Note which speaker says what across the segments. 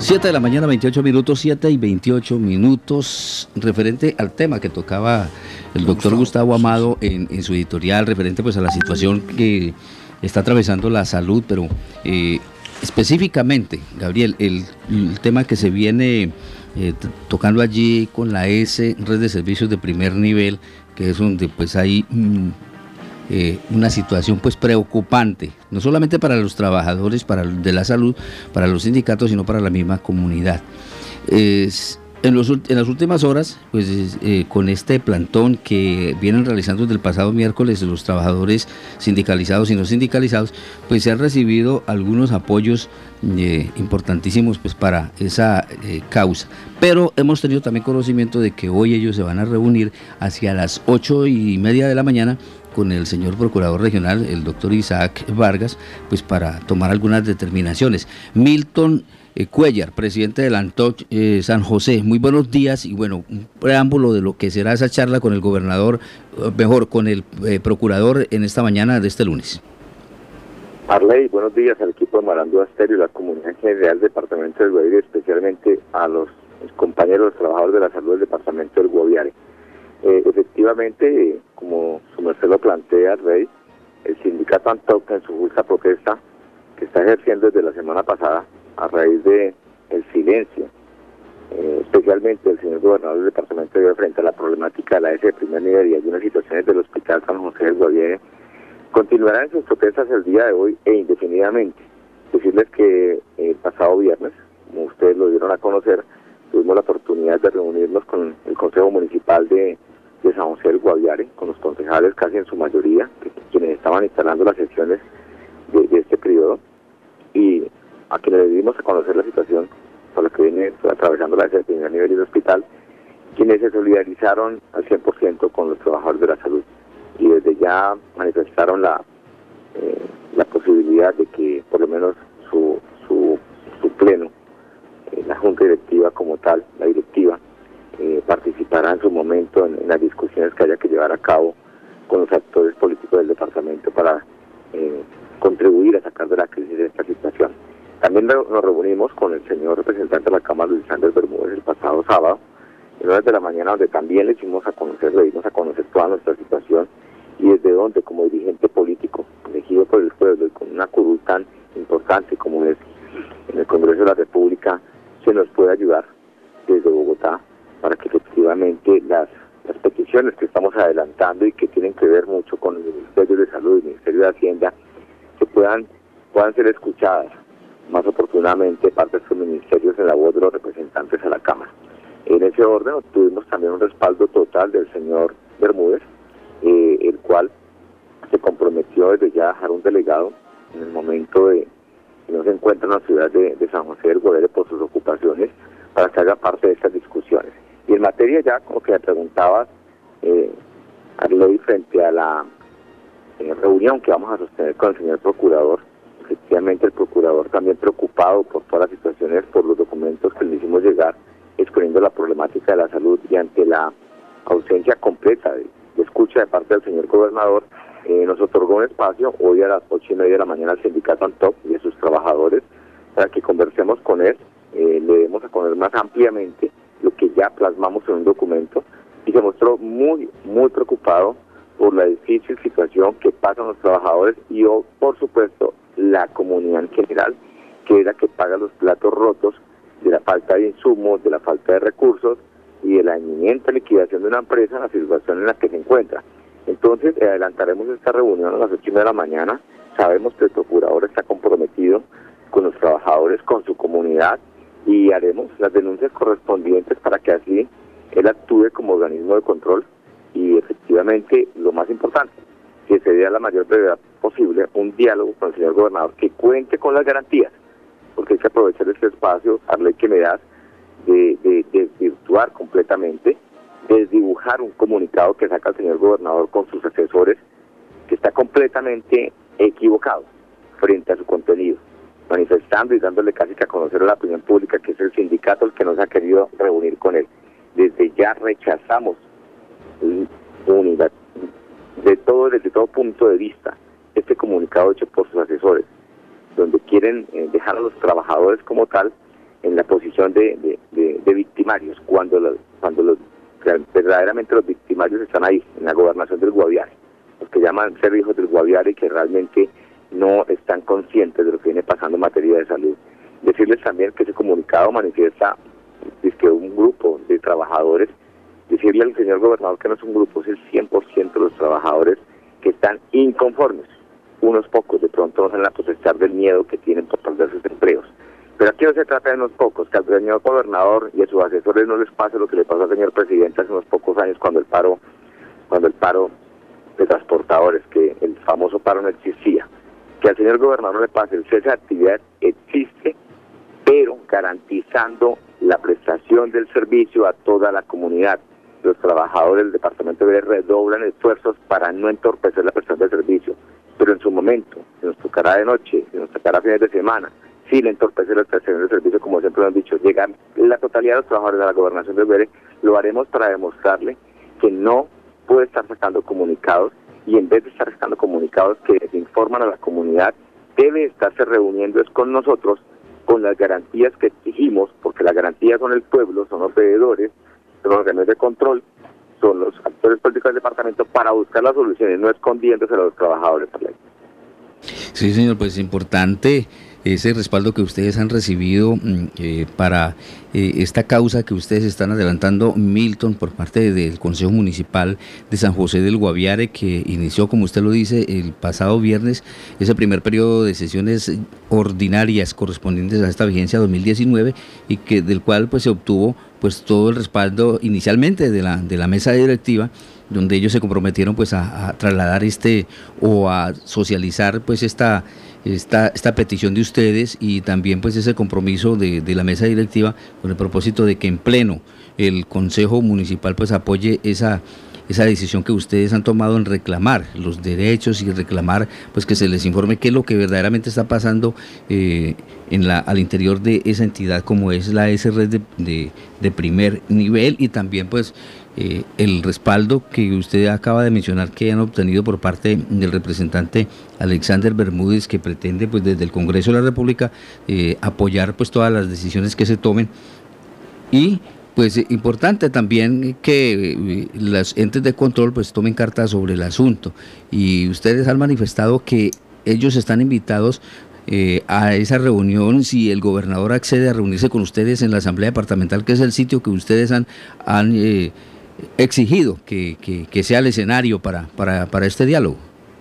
Speaker 1: 7 de la mañana, 28 minutos, 7 y 28 minutos, referente al tema que tocaba el doctor Gustavo Amado en su editorial, referente pues a la situación que está atravesando la salud, pero específicamente, Gabriel, el tema que se viene tocando allí con la Red de Servicios de Primer Nivel, que es donde pues hay una situación pues preocupante, no solamente para los trabajadores de la salud, para los sindicatos, sino para la misma comunidad. En las últimas horas, pues con este plantón que vienen realizando desde el pasado miércoles los trabajadores sindicalizados y no sindicalizados, pues se han recibido algunos apoyos importantísimos pues para esa causa. Pero hemos tenido también conocimiento de que hoy ellos se van a reunir hacia las 8:30 de la mañana con el señor Procurador Regional, el doctor Isaac Vargas, pues para tomar algunas determinaciones. Milton Cuellar, presidente del ANTOC San José, muy buenos días, y bueno, un preámbulo de lo que será esa charla con el gobernador, mejor, con el procurador en esta mañana de este lunes.
Speaker 2: Arley, buenos días al equipo de Marandúa Estéreo y la comunidad general del departamento del Guaviare, especialmente a los compañeros trabajadores de la salud del departamento del Guaviare. Efectivamente, como su merced lo plantea, Rey, el sindicato ANTOC en su justa protesta que está ejerciendo desde la semana pasada a raíz de el silencio, especialmente del señor gobernador del departamento de Guaviare frente a la problemática de la S de primer nivel y algunas situaciones del hospital San José del Guaviare, continuarán en sus protestas el día de hoy e indefinidamente. Decirles que el pasado viernes, como ustedes lo dieron a conocer, tuvimos la oportunidad de reunirnos con el Consejo Municipal de San José del Guaviare, con los concejales casi en su mayoría, quienes estaban instalando las sesiones de este periodo, y a quienes le dimos a conocer la situación por la que viene atravesando la S de primer nivel y el hospital, quienes se solidarizaron al 100% con los trabajadores de la salud, y desde ya manifestaron la posibilidad de que por lo menos su pleno, la junta directiva como tal, la directiva, participará en su momento en las discusiones que haya que llevar a cabo con los actores políticos del departamento para contribuir a sacar de la crisis de esta situación. También nos reunimos con el señor representante de la Cámara, Luis Andrés Bermúdez, el pasado sábado, en horas de la mañana, donde también le dimos a conocer toda nuestra situación, y desde donde, como dirigente político, elegido por el pueblo y con una curul tan importante como es en el Congreso de la República, se nos puede ayudar desde Bogotá para que efectivamente las peticiones que estamos adelantando y que tienen que ver mucho con el Ministerio de Salud y el Ministerio de Hacienda, que puedan ser escuchadas más oportunamente parte de estos ministerios en la voz de los representantes a la Cámara. En ese orden obtuvimos también un respaldo total del señor Bermúdez, el cual se comprometió desde ya a dejar un delegado en el momento de que no se encuentra en la ciudad de San José del Guaviare por sus ocupaciones, para que haga parte de estas discusiones. Y en materia ya, como que me preguntabas, Arley, frente a la reunión que vamos a sostener con el señor procurador, efectivamente el procurador también preocupado por todas las situaciones, por los documentos que le hicimos llegar, exponiendo la problemática de la salud, y ante la ausencia completa de escucha de parte del señor gobernador, nos otorgó un espacio hoy a las 8:30 de la mañana al sindicato ANTOC y a sus trabajadores para que conversemos con él, le demos a conocer más ampliamente lo que ya plasmamos en un documento, y se mostró muy preocupado por la difícil situación que pasan los trabajadores y, por supuesto, la comunidad en general, que es la que paga los platos rotos de la falta de insumos, de la falta de recursos y de la inminente liquidación de una empresa en la situación en la que se encuentra. Entonces, adelantaremos esta reunión a las 8:30 de la mañana. Sabemos que el procurador está comprometido con los trabajadores, con su comunidad, y haremos las denuncias correspondientes para que así él actúe como organismo de control, y efectivamente, lo más importante, que se dé a la mayor brevedad posible un diálogo con el señor gobernador que cuente con las garantías, porque hay que aprovechar este espacio, Arley, que me das, de desvirtuar completamente, desdibujar un comunicado que saca el señor gobernador con sus asesores, que está completamente equivocado frente a su contenido, manifestando y dándole casi que a conocer a la opinión pública que es el sindicato el que nos ha querido reunir con él. Desde ya rechazamos unidad desde todo punto de vista este comunicado hecho por sus asesores, donde quieren dejar a los trabajadores como tal en la posición de victimarios, cuando verdaderamente los victimarios están ahí, en la gobernación del Guaviare, los que llaman ser hijos del Guaviare y que realmente no están conscientes de lo que viene pasando en materia de salud. Decirles también que ese comunicado manifiesta que un grupo de trabajadores, decirle al señor gobernador que no es un grupo, es el 100% de los trabajadores que están inconformes. Unos pocos de pronto no se van a protestar del miedo que tienen por perder sus empleos. Pero aquí no se trata de unos pocos, que al señor gobernador y a sus asesores no les pase lo que le pasó al señor presidente hace unos pocos años cuando el paro de transportadores, que el famoso paro no existía. Que al señor gobernador no le pase, el cese de actividad existe, pero garantizando la prestación del servicio a toda la comunidad. Los trabajadores del departamento de redoblan esfuerzos para no entorpecer la prestación del servicio, pero en su momento, si nos tocará de noche, si nos tocará fines de semana, sin entorpecer la prestación del servicio, como siempre lo han dicho, llegar la totalidad de los trabajadores de la gobernación del Guaviare, lo haremos para demostrarle que no puede estar sacando comunicados, y en vez de estar sacando comunicados que desinforman a la comunidad, debe estarse reuniendo con nosotros con las garantías que exigimos, porque las garantías son el pueblo, son los veedores, son los organismos de control, son los actores políticos del departamento, para buscar las soluciones, no escondiéndose a los trabajadores.
Speaker 1: Sí, señor, pues es importante ese respaldo que ustedes han recibido para esta causa que ustedes están adelantando, Milton, por parte del Consejo Municipal de San José del Guaviare, que inició, como usted lo dice, el pasado viernes, ese primer periodo de sesiones ordinarias correspondientes a esta vigencia 2019, y que del cual pues se obtuvo pues todo el respaldo inicialmente de la mesa directiva, donde ellos se comprometieron pues a trasladar o a socializar pues esta petición de ustedes, y también pues ese compromiso de la mesa directiva con el propósito de que en pleno el Consejo Municipal pues apoye esa decisión que ustedes han tomado en reclamar los derechos y reclamar pues que se les informe qué es lo que verdaderamente está pasando al interior de esa entidad como es la SRED de primer nivel, y también pues el respaldo que usted acaba de mencionar que han obtenido por parte del representante Alexander Bermúdez, que pretende pues desde el Congreso de la República apoyar pues todas las decisiones que se tomen. Y pues importante también que los entes de control pues tomen carta sobre el asunto, y ustedes han manifestado que ellos están invitados a esa reunión si el gobernador accede a reunirse con ustedes en la Asamblea Departamental, que es el sitio que ustedes han exigido que sea el escenario para este diálogo.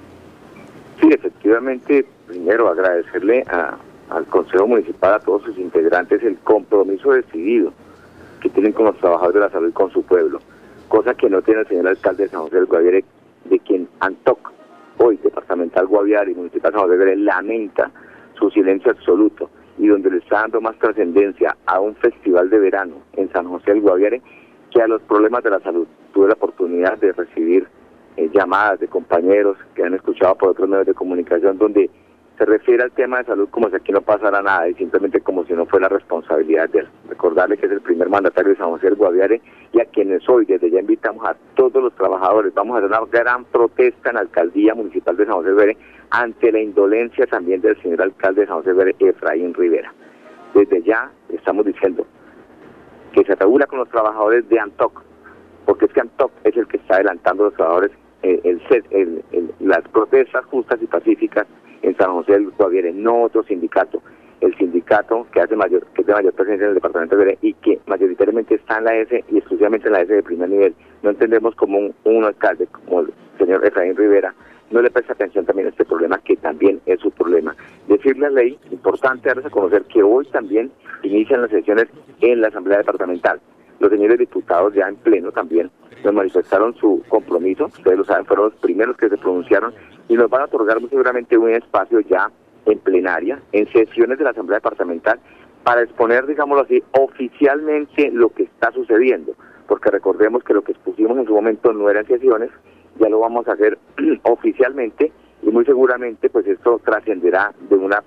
Speaker 2: Sí, efectivamente, primero agradecerle al Consejo Municipal, a todos sus integrantes, el compromiso decidido que tienen con los trabajadores de la salud y con su pueblo, cosa que no tiene el señor alcalde de San José del Guaviare, de quien ANTOC, hoy departamental Guaviare y municipal San José del Guaviare, lamenta su silencio absoluto, y donde le está dando más trascendencia a un festival de verano en San José del Guaviare que a los problemas de la salud. Tuve la oportunidad de recibir llamadas de compañeros que han escuchado por otros medios de comunicación donde se refiere al tema de salud como si aquí no pasara nada y simplemente como si no fuera responsabilidad de él. Recordarle que es el primer mandatario de San José del Guaviare, y a quienes hoy desde ya invitamos a todos los trabajadores. Vamos a hacer una gran protesta en la Alcaldía Municipal de San José del Guaviare ante la indolencia también del señor alcalde de San José del Guaviare, Efraín Rivera. Desde ya estamos diciendo que se regula con los trabajadores de ANTOC, porque es que ANTOC es el que está adelantando a los trabajadores las protestas justas y pacíficas en San José del Guaviare, no otro sindicato. El sindicato que es de mayor presencia en el departamento de Guaviare y que mayoritariamente está en la S y exclusivamente en la S de primer nivel. No entendemos como un alcalde como el señor Efraín Rivera no le presta atención también a este problema, que también es su problema. Decirle a la ley, importante darles a conocer que hoy también inician las sesiones en la Asamblea Departamental. Los señores diputados ya en pleno también nos manifestaron su compromiso, ustedes lo saben, fueron los primeros que se pronunciaron, y nos van a otorgar muy seguramente un espacio ya en plenaria, en sesiones de la Asamblea Departamental, para exponer, digámoslo así, oficialmente lo que está sucediendo, porque recordemos que lo que expusimos en su momento no eran sesiones, ya lo vamos a hacer oficialmente, y muy seguramente pues esto trascenderá de una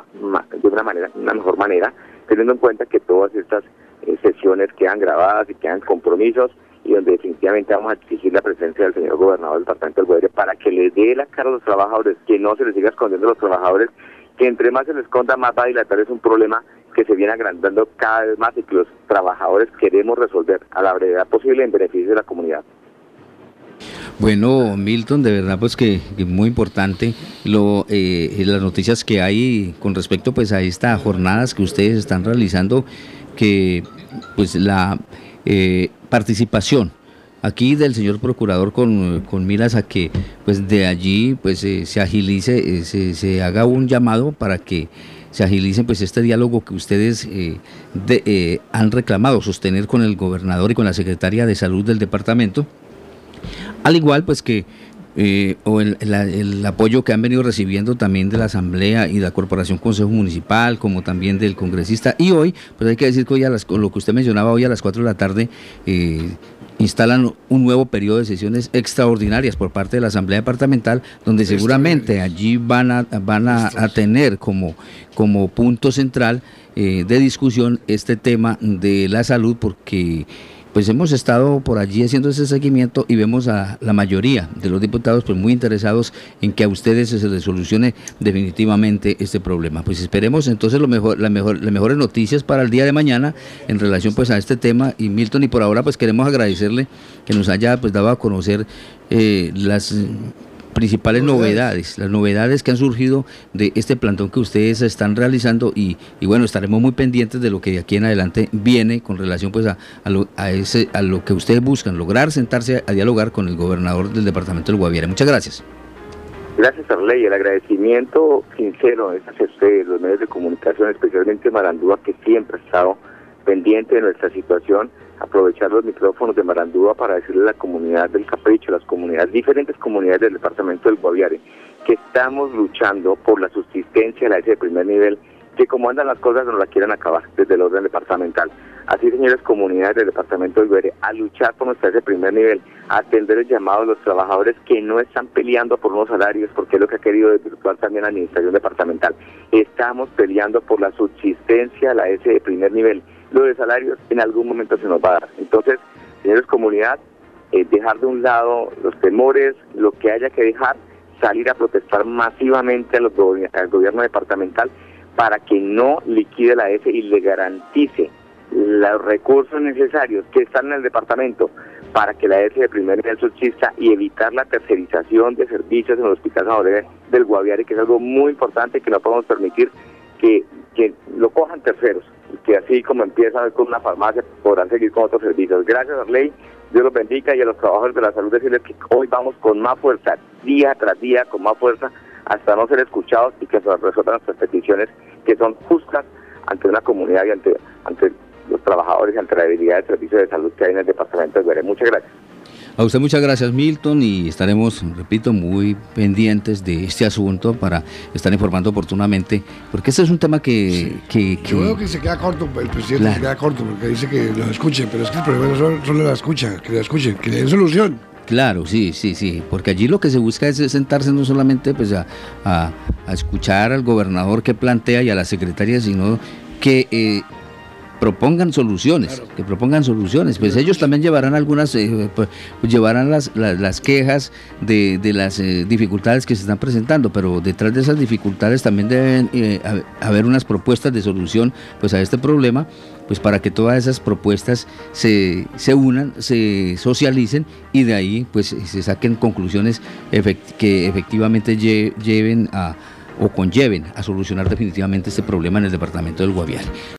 Speaker 2: mejor manera, teniendo en cuenta que todas estas sesiones quedan grabadas y quedan compromisos, y donde definitivamente vamos a exigir la presencia del señor gobernador del departamento del Guaviare para que le dé la cara a los trabajadores, que no se les siga escondiendo a los trabajadores, que entre más se les esconda más va a dilatar. Es un problema que se viene agrandando cada vez más y que los trabajadores queremos resolver a la brevedad posible en beneficio de la comunidad.
Speaker 1: Bueno, Milton, de verdad pues que muy importante las noticias que hay con respecto pues a estas jornadas que ustedes están realizando, que pues la participación aquí del señor procurador con miras a que pues de allí pues se agilice, se haga un llamado para que se agilice pues este diálogo que ustedes han reclamado sostener con el gobernador y con la secretaria de salud del departamento, al igual pues que el apoyo que han venido recibiendo también de la Asamblea y de la Corporación Consejo Municipal, como también del congresista. Y hoy, pues hay que decir que hoy lo que usted mencionaba, hoy a las 4 de la tarde instalan un nuevo periodo de sesiones extraordinarias por parte de la Asamblea Departamental, donde seguramente allí van a tener como punto central de discusión este tema de la salud, porque pues hemos estado por allí haciendo ese seguimiento y vemos a la mayoría de los diputados pues muy interesados en que a ustedes se les solucione definitivamente este problema. Pues esperemos entonces las mejores noticias para el día de mañana en relación pues a este tema. Y Milton, y por ahora pues queremos agradecerle que nos haya pues dado a conocer las principales novedades, las novedades que han surgido de este plantón que ustedes están realizando y bueno, estaremos muy pendientes de lo que de aquí en adelante viene con relación pues a lo que ustedes buscan, lograr sentarse a dialogar con el gobernador del departamento del Guaviare. Muchas gracias.
Speaker 2: Gracias, Arley. El agradecimiento sincero es hacia ustedes, los medios de comunicación, especialmente Marandúa, que siempre ha estado pendiente de nuestra situación. Aprovechar los micrófonos de Marandúa para decirle a la comunidad del Capricho, las comunidades, diferentes comunidades del departamento del Guaviare, que estamos luchando por la subsistencia de la ES de primer nivel, que como andan las cosas no la quieren acabar desde el orden departamental. Así, señores comunidades del departamento del Guaviare, a luchar por nuestra ES de primer nivel, a atender el llamado de los trabajadores que no están peleando por unos salarios, porque es lo que ha querido desvirtuar también la administración departamental. Estamos peleando por la subsistencia de la ES de primer nivel. Lo de salarios en algún momento se nos va a dar. Entonces, señores comunidad, dejar de un lado los temores, lo que haya que dejar, salir a protestar masivamente al gobierno departamental para que no liquide la ES y le garantice los recursos necesarios que están en el departamento para que la ES de primer nivel subsista y evitar la tercerización de servicios en el Hospital San José del Guaviare, que es algo muy importante que no podemos permitir que lo cojan terceros, y que así como empiezan con una farmacia podrán seguir con otros servicios. Gracias, Arley, Dios los bendiga, y a los trabajadores de la salud decirles que hoy vamos con más fuerza, día tras día, con más fuerza, hasta no ser escuchados y que se resuelvan nuestras peticiones, que son justas ante una comunidad y ante los trabajadores y ante la debilidad del servicio de salud que hay en el departamento de Guaviare. Muchas gracias.
Speaker 1: A usted muchas gracias, Milton, y estaremos, repito, muy pendientes de este asunto para estar informando oportunamente, porque este es un tema que...
Speaker 3: Yo veo que se queda corto, el presidente se queda corto, porque dice que lo escuchen, pero es que el problema no solo la escucha, que la escuchen, que le den solución.
Speaker 1: Claro, sí, porque allí lo que se busca es sentarse no solamente pues a escuchar al gobernador que plantea y a la secretaria, sino que propongan soluciones, pues ellos también llevarán algunas, llevarán las quejas de las dificultades que se están presentando, pero detrás de esas dificultades también deben haber unas propuestas de solución pues a este problema, pues para que todas esas propuestas se unan, se socialicen y de ahí pues se saquen conclusiones que efectivamente lleven o conlleven a solucionar definitivamente este problema en el departamento del Guaviare.